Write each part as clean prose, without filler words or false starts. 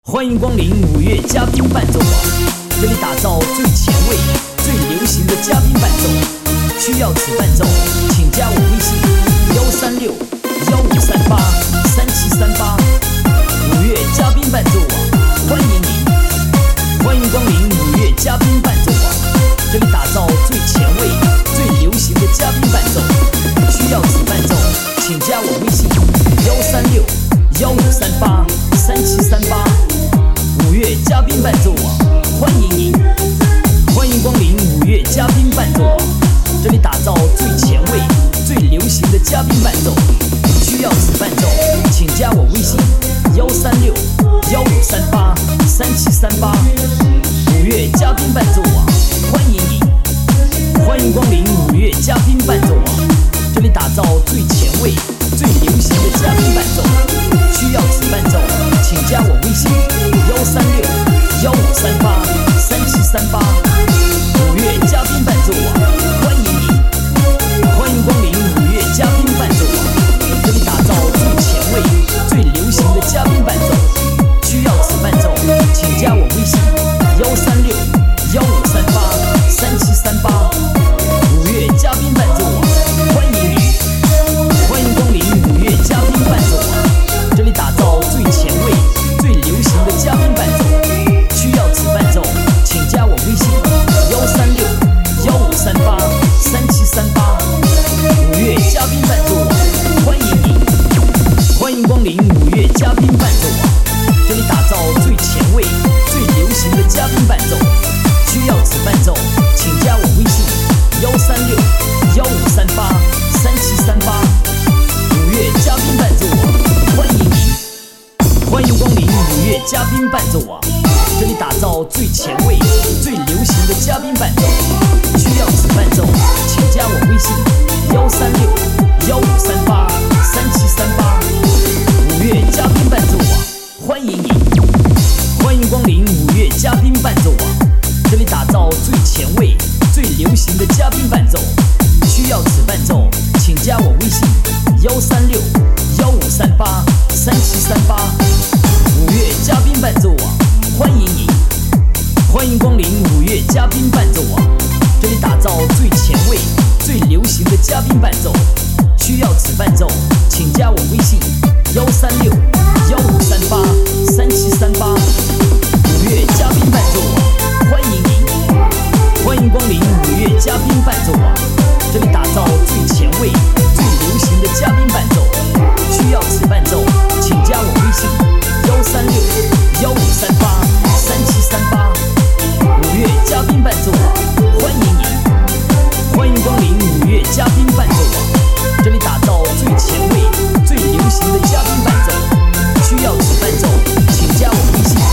欢迎光临五月嘉宾伴奏网，这里打造最前卫、最流行的嘉宾伴奏。需要此伴奏，请加我微信136-1538-3738。五月嘉宾伴奏网，欢迎您！欢迎光临五月嘉宾伴奏网，这里打造最前卫、最流行的嘉宾伴奏。需要此伴奏，请加我微信136-1538-3738。五月嘉宾伴奏网，欢迎您！欢迎光临五月嘉宾伴奏网，这里打造最前卫、最流行的嘉宾伴奏。需要此伴奏，请加我微信136-1538-3738。五月嘉宾伴奏网，欢迎您！欢迎光临五月嘉宾伴奏网，这里打造最前卫、最流行的嘉宾伴奏。需要此伴奏，请加我微信136-1538-3738。五月嘉宾伴奏网，欢迎您！欢迎光临五月嘉宾伴奏网，这里打造最前卫、最流行的嘉宾伴奏。需要此伴奏，请加我微信136-1538-3738。五月嘉宾伴奏网，欢迎您！欢迎光临五月嘉宾伴奏网，这里打造最前卫、最流行的嘉宾伴奏。需要此伴奏，请加我微信136-1538-3738。五月嘉宾伴奏网，欢迎您！欢迎光临五月嘉宾伴奏网，这里打造最前卫、最流行的嘉宾伴奏。需要此伴奏，请加我微信136-1538-3738。五月嘉宾伴奏网，欢迎您！欢迎光临五月嘉宾伴奏网，这里打造最前卫、最流行的嘉宾伴奏。需要此伴奏，请加我微信136-1538-3738。五月嘉宾伴奏网，欢迎您！欢迎光临五月嘉宾伴奏网，这里打造最前卫、最流行的嘉宾伴奏。需要此伴奏，请加我微信136-1538-3738。五月嘉宾伴奏网，欢迎您！欢迎光临五月嘉宾伴奏网，这里打造最前卫、最流行的嘉宾伴奏。需要此伴奏，请加我微信136-1538-3738。五月嘉宾伴奏网，欢迎您！欢迎光临五月嘉宾伴奏网，这里打造最前卫、最流行的嘉宾伴奏。需要此伴奏，请加我微信136-1538-3738。五月嘉宾伴奏网，欢迎您！欢迎光临五月嘉宾伴奏网，这里打造最前卫、最流行的嘉宾伴奏。需要此伴奏，请加我微信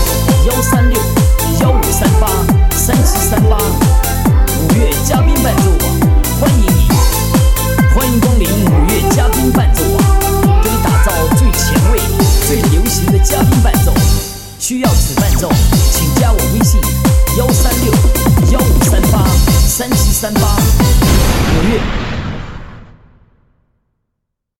136-1538-3738。五月嘉宾伴奏网，欢迎您！欢迎光临五月嘉宾伴奏网，这里打造最前卫、最流行的嘉宾伴奏。需要此伴奏，请加我微信136-1538-3738。